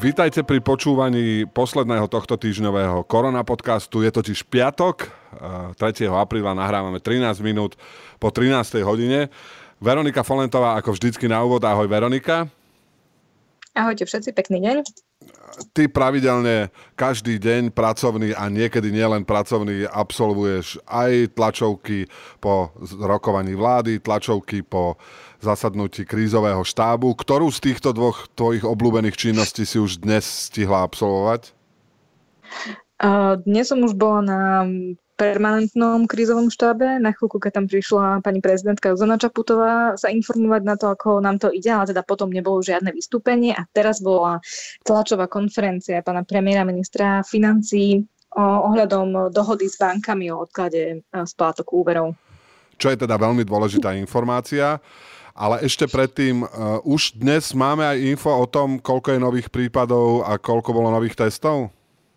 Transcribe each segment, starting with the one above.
Vítajte pri počúvaní posledného tohto týždňového Korona podcastu. Je totiž piatok, 3. apríla, nahrávame 13 minút po 13. hodine. Veronika Folentová ako vždycky na úvod. Ahoj Veronika. Ahojte všetci, pekný deň. Ty pravidelne každý deň pracovný a niekedy nielen pracovný absolvuješ aj tlačovky po rokovaní vlády, tlačovky po zasadnutí krízového štábu. Ktorú z týchto dvoch tvojich obľúbených činností si už dnes stihla absolvovať? Dnes som už bola na permanentnom krízovom štábe. Na chvíľku, keď tam prišla pani prezidentka Zuzana Čaputová sa informovať na to, ako nám to ide, ale teda potom nebolo žiadne vystúpenie a teraz bola tlačová konferencia pána premiéra, ministra financií ohľadom dohody s bankami o odklade splátok úverov. Čo je teda veľmi dôležitá informácia. Ale ešte predtým, už dnes máme aj info o tom, koľko je nových prípadov a koľko bolo nových testov?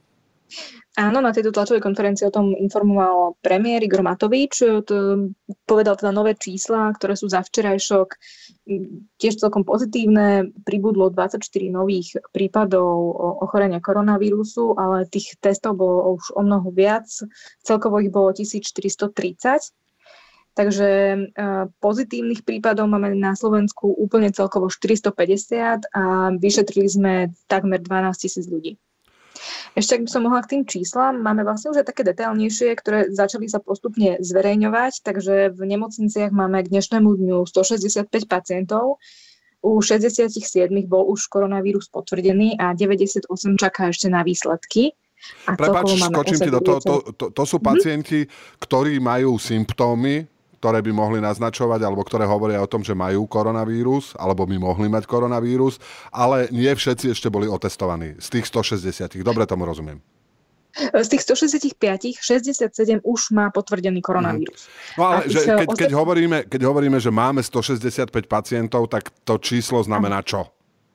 Áno, na tejto tlačovej konferencii o tom informoval premiér Igor Matovič. Povedal teda nové čísla, ktoré sú za včerajšok tiež celkom pozitívne. Pribudlo 24 nových prípadov ochorenia koronavírusu, ale tých testov bolo už o mnoho viac. Celkovo ich bolo 1430. Takže pozitívnych prípadov máme na Slovensku úplne celkovo 450 a vyšetrili sme takmer 12 000 ľudí. Ešte, ak by som mohla k tým číslam, máme vlastne už aj také detailnejšie, ktoré začali sa postupne zverejňovať, takže v nemocniciach máme k dnešnému dňu 165 pacientov, u 67 bol už koronavírus potvrdený a 98 čaká ešte na výsledky. Prepáč, skočím ti do toho, to sú pacienti, ktorí majú symptómy, ktoré by mohli naznačovať, alebo ktoré hovoria o tom, že majú koronavírus, alebo by mohli mať koronavírus, ale nie všetci ešte boli otestovaní. Z tých 160. Dobre tomu rozumiem. Z tých 165, 67 už má potvrdený koronavírus. No ale že keď hovoríme, že máme 165 pacientov, tak to číslo znamená čo?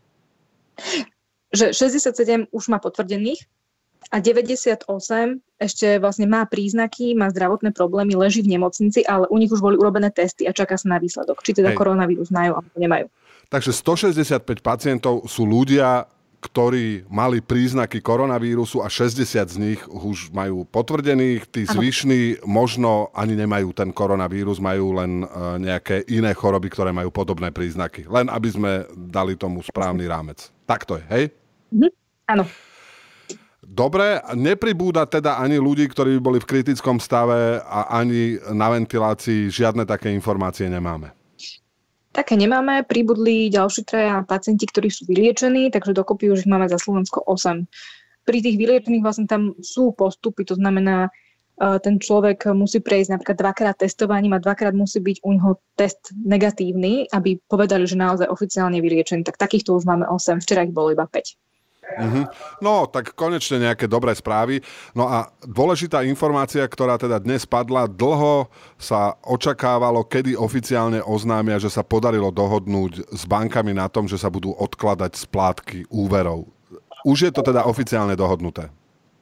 Že 67 už má potvrdených, a 98 ešte vlastne má príznaky, má zdravotné problémy, leží v nemocnici, ale u nich už boli urobené testy a čaká sa na výsledok, či teda koronavírus majú alebo nemajú. Takže 165 pacientov sú ľudia, ktorí mali príznaky koronavírusu a 60 z nich už majú potvrdených. Tí zvyšní možno ani nemajú ten koronavírus, majú len nejaké iné choroby, ktoré majú podobné príznaky. Len aby sme dali tomu správny rámec. Tak to je, hej? Áno. Dobre, nepribúda teda ani ľudí, ktorí by boli v kritickom stave a ani na ventilácii, žiadne také informácie nemáme. Také nemáme, pribudli ďalší traja pacienti, ktorí sú vyliečení, takže dokopy už ich máme za Slovensko 8. Pri tých vyliečených vlastne tam sú postupy, to znamená, ten človek musí prejsť napríklad 2-krát testovaním a 2-krát musí byť u neho test negatívny, aby povedali, že naozaj oficiálne vyliečený. Tak takýchto už máme 8, včera ich bolo iba 5. No, tak konečne nejaké dobré správy. No a dôležitá informácia, ktorá teda dnes padla, dlho sa očakávalo, kedy oficiálne oznámia, že sa podarilo dohodnúť s bankami na tom, že sa budú odkladať splátky úverov. Už je to teda oficiálne dohodnuté?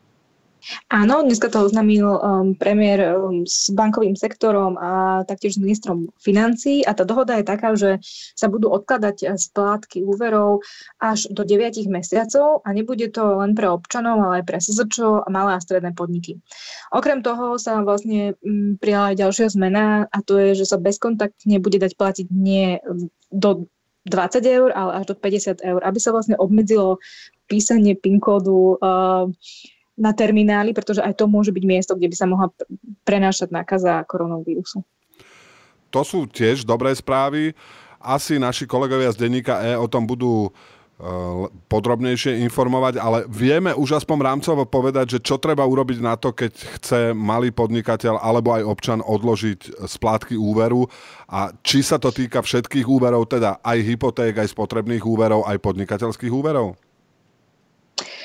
Áno, dneska to oznámil premiér s bankovým sektorom a taktiež s ministrom financií a tá dohoda je taká, že sa budú odkladať splátky úverov až do 9 mesiacov a nebude to len pre občanov, ale aj pre SZČO a malé a stredné podniky. Okrem toho sa vlastne prijala aj ďalšia zmena a to je, že sa bezkontaktne bude dať platiť nie do 20 eur, ale až do 50 eur, aby sa vlastne obmedzilo písanie PIN kódu na termináli, pretože aj to môže byť miesto, kde by sa mohla prenášať nákaza koronavírusu. To sú tiež dobré správy. Asi naši kolegovia z denníka E o tom budú podrobnejšie informovať, ale vieme už aspoň rámcovo povedať, že čo treba urobiť na to, keď chce malý podnikateľ alebo aj občan odložiť splátky úveru a či sa to týka všetkých úverov, teda aj hypoték, aj spotrebných úverov, aj podnikateľských úverov?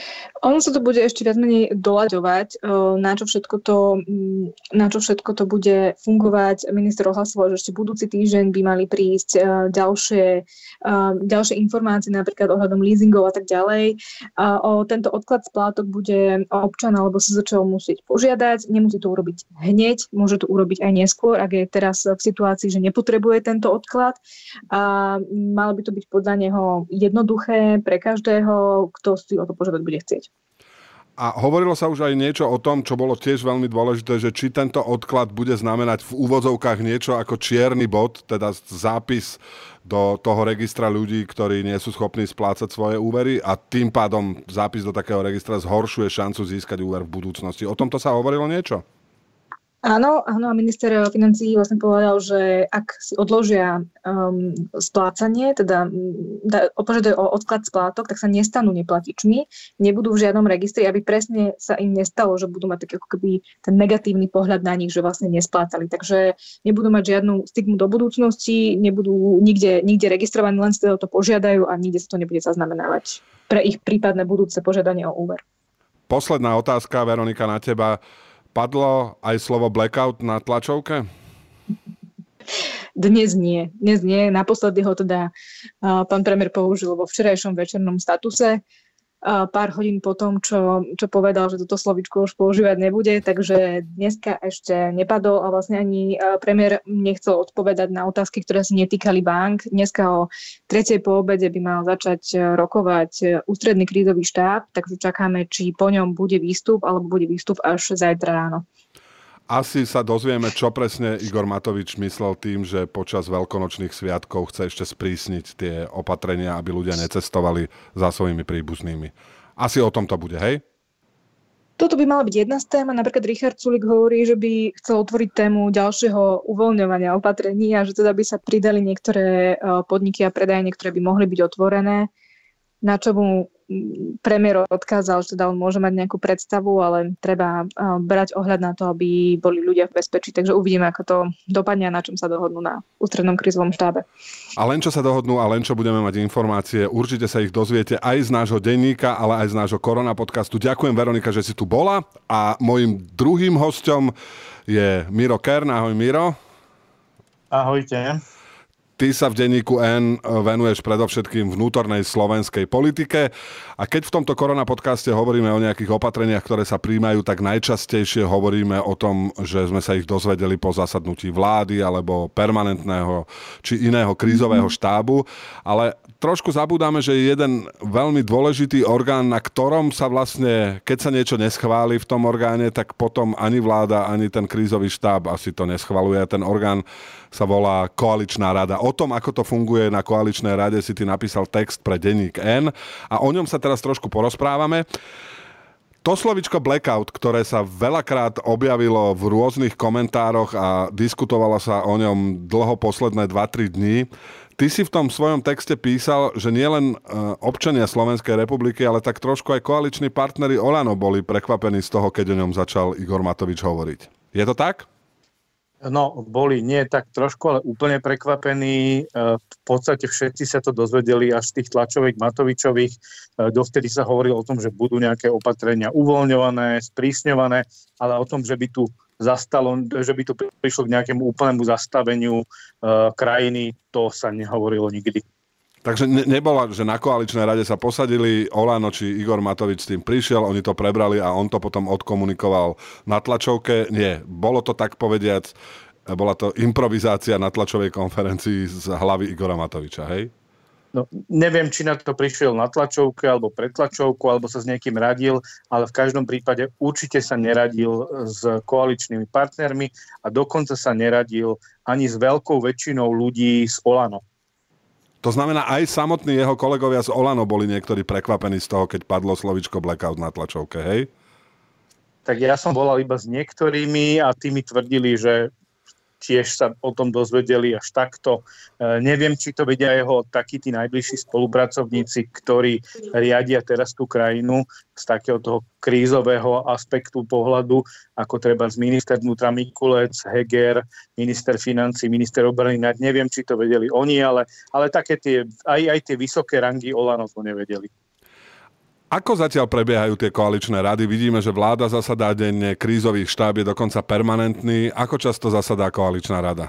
Ono sa to bude ešte viac menej doľaďovať, na čo všetko to bude fungovať. Minister ohlasoval, že ešte budúci týždeň by mali prísť ďalšie informácie, napríklad ohľadom leasingov a tak ďalej. O tento odklad splátok bude občan alebo SZČO musieť požiadať. Nemusí to urobiť hneď, môže to urobiť aj neskôr, ak je teraz v situácii, že nepotrebuje tento odklad. A malo by to byť podľa neho jednoduché pre každého, kto si o to požiadať bude chcieť. A hovorilo sa už aj niečo o tom, čo bolo tiež veľmi dôležité, že či tento odklad bude znamenať v úvodzovkách niečo ako čierny bod, teda zápis do toho registra ľudí, ktorí nie sú schopní splácať svoje úvery a tým pádom zápis do takého registra zhoršuje šancu získať úver v budúcnosti. O tomto sa hovorilo niečo? Áno, a minister financií vlastne povedal, že ak si odložia splácanie, teda požiadajú o odklad splátok, tak sa nestanú neplatičmi, nebudú v žiadnom registri, aby presne sa im nestalo, že budú mať taký ako keby ten negatívny pohľad na nich, že vlastne nesplácali. Takže nebudú mať žiadnu stigmu do budúcnosti, nebudú nikde registrovaní, len si to požiadajú a nikde sa to nebude zaznamenávať pre ich prípadné budúce požiadanie o úver. Posledná otázka, Veronika, na teba. Padlo aj slovo blackout na tlačovke? Dnes nie. Naposledy ho teda pán premiér použil vo včerajšom večernom statuse. Pár hodín po tom, čo povedal, že toto slovíčko už používať nebude, takže dneska ešte nepadol a vlastne ani premiér nechcel odpovedať na otázky, ktoré sa netýkali bank. Dneska o 3:00 po obede by mal začať rokovať ústredný krízový štáb, takže čakáme, či po ňom bude výstup, alebo bude výstup až zajtra ráno. Asi sa dozvieme, čo presne Igor Matovič myslel tým, že počas veľkonočných sviatkov chce ešte sprísniť tie opatrenia, aby ľudia necestovali za svojimi príbuznými. Asi o tom to bude, hej? Toto by mala byť jedna z tém. Napríklad Richard Sulík hovorí, že by chcel otvoriť tému ďalšieho uvoľňovania opatrení a že teda by sa pridali niektoré podniky a predajne, ktoré by mohli byť otvorené. Na čo mu premiér odkázal, že teda on môže mať nejakú predstavu, ale treba brať ohľad na to, aby boli ľudia v bezpečí. Takže uvidíme, ako to dopadne a na čom sa dohodnú na ústrednom krízovom štábe. A len čo sa dohodnú a len čo budeme mať informácie, určite sa ich dozviete aj z nášho denníka, ale aj z nášho Korona podcastu. Ďakujem, Veronika, že si tu bola a mojím druhým hosťom je Miro Kern. Ahoj, Miro. Ahojte. Ty sa v denníku N venuješ predovšetkým vnútornej slovenskej politike a keď v tomto Korona podcaste hovoríme o nejakých opatreniach, ktoré sa príjmajú, tak najčastejšie hovoríme o tom, že sme sa ich dozvedeli po zasadnutí vlády alebo permanentného či iného krízového štábu, ale trošku zabúdame, že je jeden veľmi dôležitý orgán, na ktorom sa vlastne, keď sa niečo neschváli v tom orgáne, tak potom ani vláda, ani ten krízový štáb asi to neschvaluje. Ten orgán sa volá Koaličná rada. O tom, ako to funguje na Koaličnej rade, si ty napísal text pre denník N a o ňom sa teraz trošku porozprávame. To slovičko blackout, ktoré sa veľakrát objavilo v rôznych komentároch a diskutovalo sa o ňom dlho posledné 2-3 dní, ty si v tom svojom texte písal, že nielen občania Slovenskej republiky, ale tak trošku aj koaliční partneri Olano boli prekvapení z toho, keď o ňom začal Igor Matovič hovoriť. Je to tak? No, boli nie tak trošku, ale úplne prekvapení. V podstate všetci sa to dozvedeli až z tých tlačoviek Matovičových. Dovtedy sa hovorilo o tom, že budú nejaké opatrenia uvoľňované, sprísňované, ale o tom, že by tu prišlo k nejakému úplnému zastaveniu krajiny, to sa nehovorilo nikdy. Takže nebola, že na koaličnej rade sa posadili Olano či Igor Matovič s tým prišiel, oni to prebrali a on to potom odkomunikoval na tlačovke. Nie, bolo to tak povediac, bola to improvizácia na tlačovej konferencii z hlavy Igora Matoviča, hej? No, neviem, či na to prišiel na tlačovke alebo pred tlačovkou, alebo sa s niekým radil, ale v každom prípade určite sa neradil s koaličnými partnermi a dokonca sa neradil ani s veľkou väčšinou ľudí z Olano. To znamená, aj samotní jeho kolegovia z Olano boli niektorí prekvapení z toho, keď padlo slovičko blackout na tlačovke, hej? Tak ja som volal iba s niektorými a tí mi tvrdili, že tiež sa o tom dozvedeli až takto. Neviem, či to vedia jeho takí tí najbližší spolupracovníci, ktorí riadia teraz tú krajinu z takého toho krízového aspektu pohľadu, ako treba z minister vnútra Mikulec, Heger, minister financí, minister obrany. Neviem, či to vedeli oni, ale také tie, aj tie vysoké rangy Olano to nevedeli. Ako zatiaľ prebiehajú tie koaličné rady? Vidíme, že vláda zasadá denne, krízový štáb je dokonca permanentný. Ako často zasadá koaličná rada?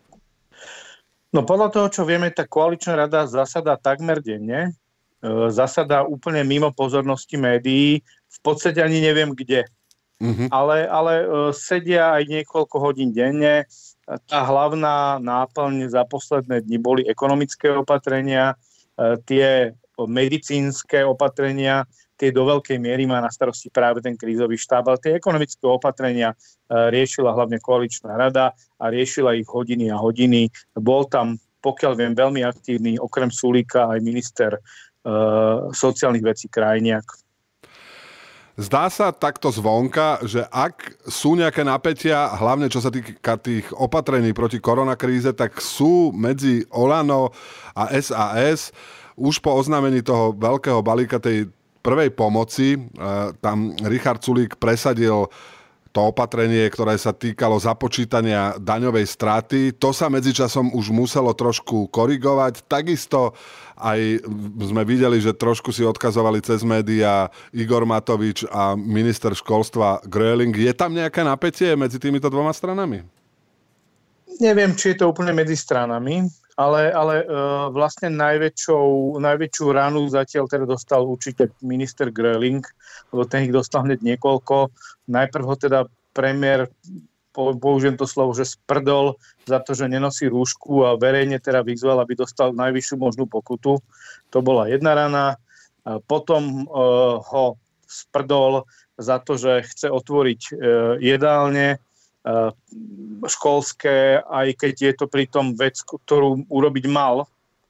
No podľa toho, čo vieme, tá koaličná rada zasadá takmer denne. Zasadá úplne mimo pozornosti médií. V podstate ani neviem kde. Ale sedia aj niekoľko hodín denne. Tá hlavná náplň za posledné dni boli ekonomické opatrenia, tie medicínske opatrenia, tie do veľkej miery má na starosti práve ten krízový štáb, ale tie ekonomické opatrenia riešila hlavne koaličná rada a riešila ich hodiny a hodiny. Bol tam, pokiaľ viem, veľmi aktívny, okrem Sulíka, aj minister sociálnych vecí Krajniak. Zdá sa takto zvonka, že ak sú nejaké napätia, hlavne čo sa týka tých opatrení proti koronakríze, tak sú medzi Olano a SAS. Už po oznámení toho veľkého balíka tej prvej pomoci, tam Richard Sulík presadil to opatrenie, ktoré sa týkalo započítania daňovej straty. To sa medzičasom už muselo trošku korigovať. Takisto aj sme videli, že trošku si odkazovali cez médiá Igor Matovič a minister školstva Gröling. Je tam nejaké napätie medzi týmito dvoma stranami? Neviem, či je to úplne medzi stranami, ale vlastne najväčšiu ránu zatiaľ teda dostal určite minister Gröling, lebo ten ich dostal hneď niekoľko. Najprv ho teda premiér, použijem to slovo, že sprdol za to, že nenosí rúšku a verejne teda vyzval, aby dostal najvyššiu možnú pokutu. To bola jedna rana. Potom ho sprdol za to, že chce otvoriť jedálne školské, aj keď je to pritom vec, ktorú urobiť mal.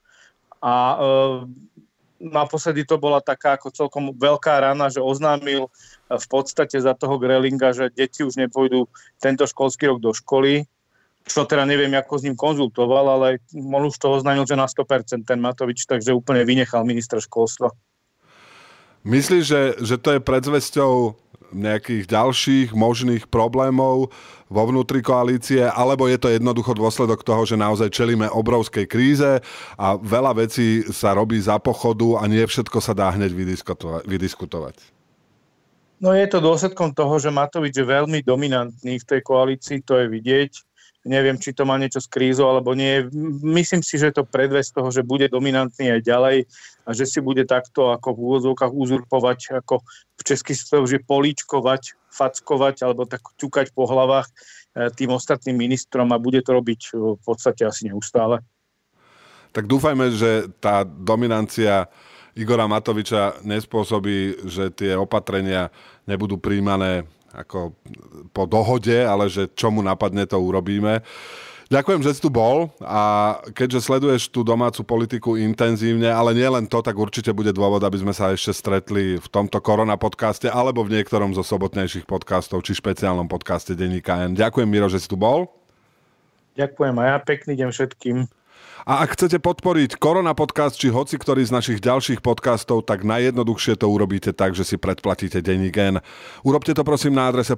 A naposledy to bola taká ako celkom veľká rana, že oznámil v podstate za toho Grölinga, že deti už nepôjdu tento školský rok do školy, čo teda neviem, ako s ním konzultoval, ale on už to oznámil, že na 100% ten Matovič, takže úplne vynechal ministra školstva. Myslíš, že to je predzvesťou nejakých ďalších možných problémov vo vnútri koalície, alebo je to jednoducho dôsledok toho, že naozaj čelíme obrovskej kríze a veľa vecí sa robí za pochodu a nie všetko sa dá hneď vydiskutovať? No je to dôsledkom toho, že Matovič je veľmi dominantný v tej koalícii, to je vidieť. Neviem, či to má niečo s krízou, alebo nie. Myslím si, že je to predvesť toho, že bude dominantný aj ďalej a že si bude takto ako v úvodzovkách uzurpovať, ako v česky sa to už je políčkovať, fackovať alebo tak ťukať po hlavách tým ostatným ministrom a bude to robiť v podstate asi neustále. Tak dúfajme, že tá dominancia Igora Matoviča nespôsobí, že tie opatrenia nebudú príjmané ako po dohode, ale že čo mu napadne, to urobíme. Ďakujem, že si tu bol a keďže sleduješ tú domácu politiku intenzívne, ale nie len to, tak určite bude dôvod, aby sme sa ešte stretli v tomto korona podcaste alebo v niektorom zo sobotnejších podcastov či špeciálnom podcaste Denníka N. Ďakujem, Miro, že si tu bol. Ďakujem a ja pekný deň všetkým. A ak chcete podporiť Korona podcast či hoci ktorý z našich ďalších podcastov, tak najjednoduchšie to urobíte tak, že si predplatíte Denník N. Urobte to prosím na adrese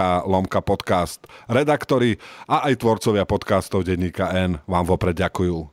predplatnej.dennikn.sk/podcast. Redaktori a aj tvorcovia podcastov Denníka N vám vopred ďakujú.